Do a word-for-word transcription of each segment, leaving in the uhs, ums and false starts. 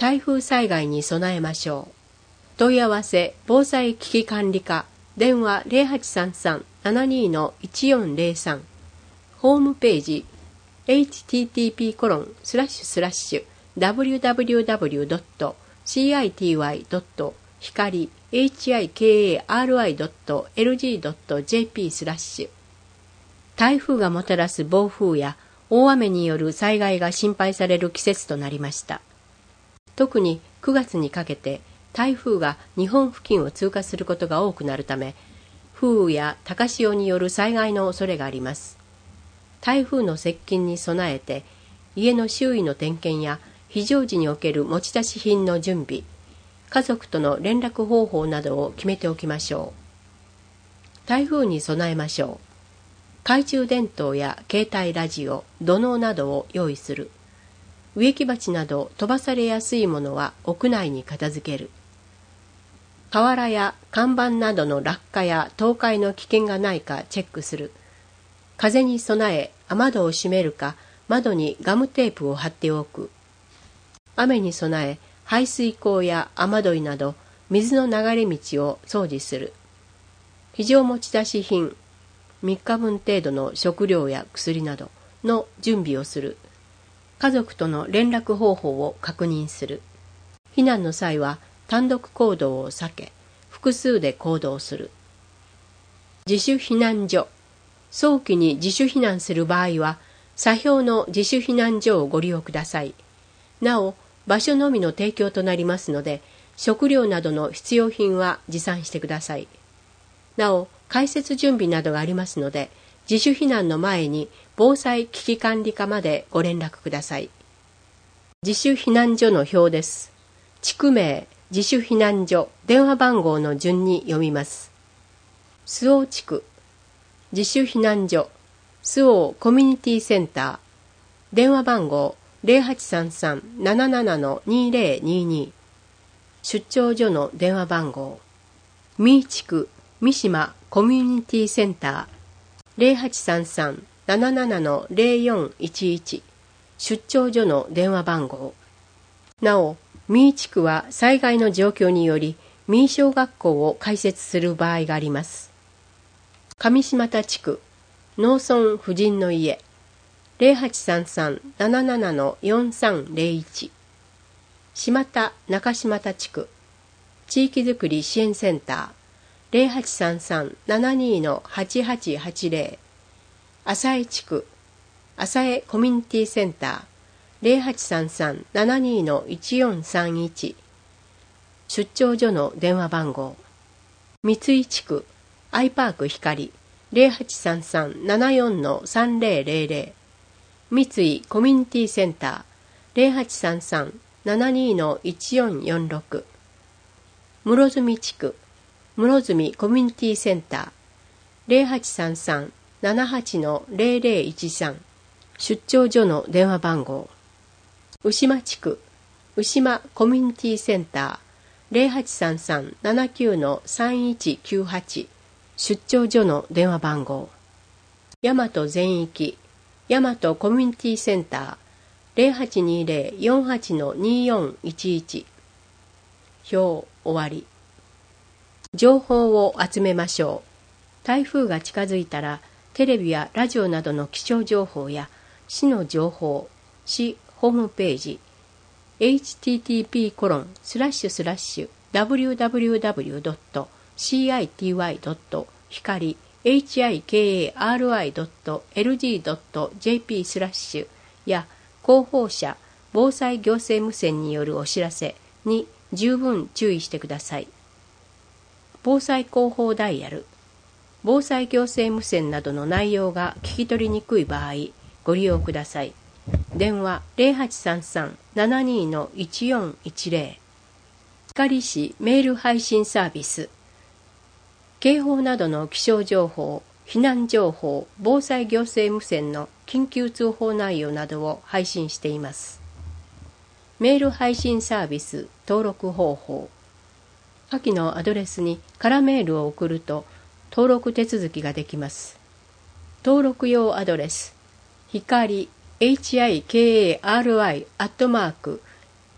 台風災害に備えましょう。問い合わせ防災危機管理課電話 ゼロはちさんさん ななに の いちよんゼロさん、ホームページ エイチティーティーピーコロンスラッシュスラッシュダブリューダブリューダブリュードットシーアイティーワイドットひかり エイチアイケーエーアールアイドットエルジードットジェーピー スラッシュ。台風がもたらす暴風や大雨による災害が心配される季節となりました。特にくがつにかけて台風が日本付近を通過することが多くなるため、風雨や高潮による災害の恐れがあります。台風の接近に備えて、家の周囲の点検や非常時における持ち出し品の準備、家族との連絡方法などを決めておきましょう。台風に備えましょう。懐中電灯や携帯ラジオ、土のうなどを用意する。植木鉢など飛ばされやすいものは屋内に片付ける。瓦や看板などの落下や倒壊の危険がないかチェックする。風に備え雨戸を閉めるか窓にガムテープを貼っておく。雨に備え排水溝や雨どいなど水の流れ道を掃除する。非常持ち出し品、みっかぶん程度の食料や薬などの準備をする。家族との連絡方法を確認する。避難の際は単独行動を避け、複数で行動する。自主避難所。早期に自主避難する場合は、査標の自主避難所をご利用ください。なお、場所のみの提供となりますので、食料などの必要品は持参してください。なお、開設準備などがありますので、自主避難の前に防災危機管理課までご連絡ください。自主避難所の表です。地区名、自主避難所、電話番号の順に読みます。周防地区、自主避難所、周防コミュニティセンター、電話番号 ゼロはちさんさん なななな にゼロにに、出張所の電話番号、三井地区、三島コミュニティセンター、ゼロはちさんさん なななな ゼロよんいちいち、出張所の電話番号。なお、三井地区は災害の状況により三井小学校を開設する場合があります。上島田地区、農村婦人の家、ゼロはちさんさん なななな よんさんゼロいち、島田中島田地区、地域づくり支援センター、ゼロはちさんさん ななに はちはちはちゼロ、浅江地区、浅江コミュニティセンター、ゼロはちさんさん ななに いちよんさんいち、出張所の電話番号。三井地区、アイパーク光、ゼロはちさんさん ななよん さんゼロゼロゼロ、三井コミュニティセンター、ゼロはちさんさん ななに いちよんよんろく、室積地区、室積コミュニティセンター、ゼロはちさんさん ななはち ゼロゼロいちさん、出張所の電話番号。牛間地区、牛間コミュニティセンター、ゼロはちさんさん ななきゅう さんいちきゅうはち、出張所の電話番号。大和全域、大和コミュニティセンター、ゼロはちにゼロ よんはち によんいちいち。表終わり。情報を集めましょう。台風が近づいたら、テレビやラジオなどの気象情報や市の情報、市ホームページ、エイチティーティーピーコロンスラッシュスラッシュダブリューダブリューダブリュードットシーアイティーワイドットひかり エイチアイケーエーアールアイドットエルジードットジェーピー スラッシュや広報車防災行政無線によるお知らせに十分注意してください。防災広報ダイヤル、防災行政無線などの内容が聞き取りにくい場合、ご利用ください。電話 ゼロはちさんさん ななに いちよんいちゼロ、光市メール配信サービス、警報などの気象情報、避難情報、防災行政無線の緊急通報内容などを配信しています。メール配信サービス登録方法、下記のアドレスに空メールを送ると登録手続きができます。登録用アドレス、ひかり エイチアイケーエーアールアイ アットマーク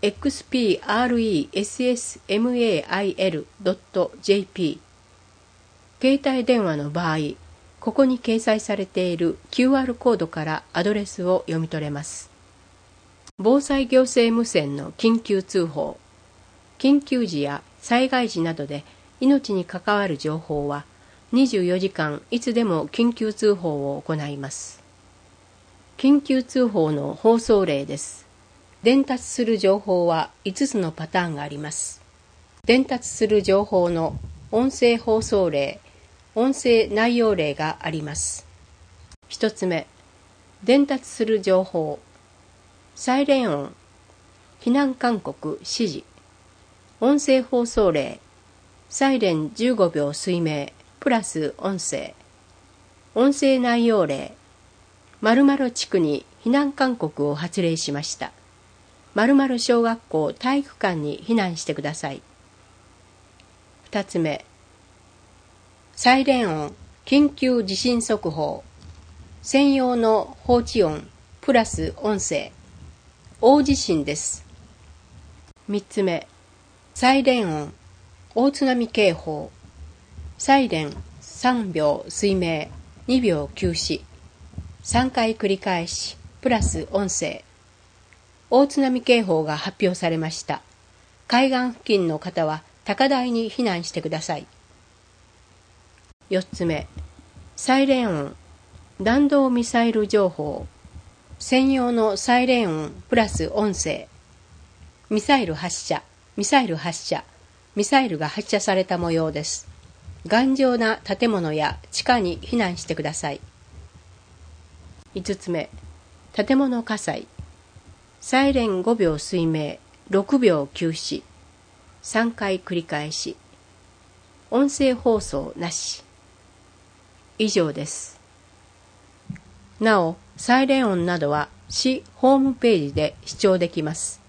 エックスピーアールイーエスエスマイルドットジェーピー。携帯電話の場合、ここに掲載されている キューアール コードからアドレスを読み取れます。防災行政無線の緊急通報。緊急時や災害時などで命に関わる情報はにじゅうよじかんいつでも緊急通報を行います。緊急通報の放送例です。伝達する情報はいつつのパターンがあります。伝達する情報の音声放送例、音声内容例があります。ひとつめ、伝達する情報、サイレン音、避難勧告、指示、音声放送例、サイレンじゅうごびょう水明、プラス音声、音声内容例、〇〇地区に避難勧告を発令しました。〇〇小学校体育館に避難してください。二つ目、サイレン音、緊急地震速報、専用の放置音、プラス音声、大地震です。三つ目、サイレン音、大津波警報、サイレンさんびょう水明、にびょう休止、さんかい繰り返し、プラス音声、大津波警報が発表されました。海岸付近の方は高台に避難してください。よっつめ、サイレン音、弾道ミサイル情報、専用のサイレン音プラス音声、ミサイル発射、ミサイル発射、ミサイルが発射された模様です。頑丈な建物や地下に避難してください。いつつめ、建物火災、サイレンごびょう水明、ろくびょう休止、さんかい繰り返し、音声放送なし。以上です。なお、サイレン音などは市ホームページで視聴できます。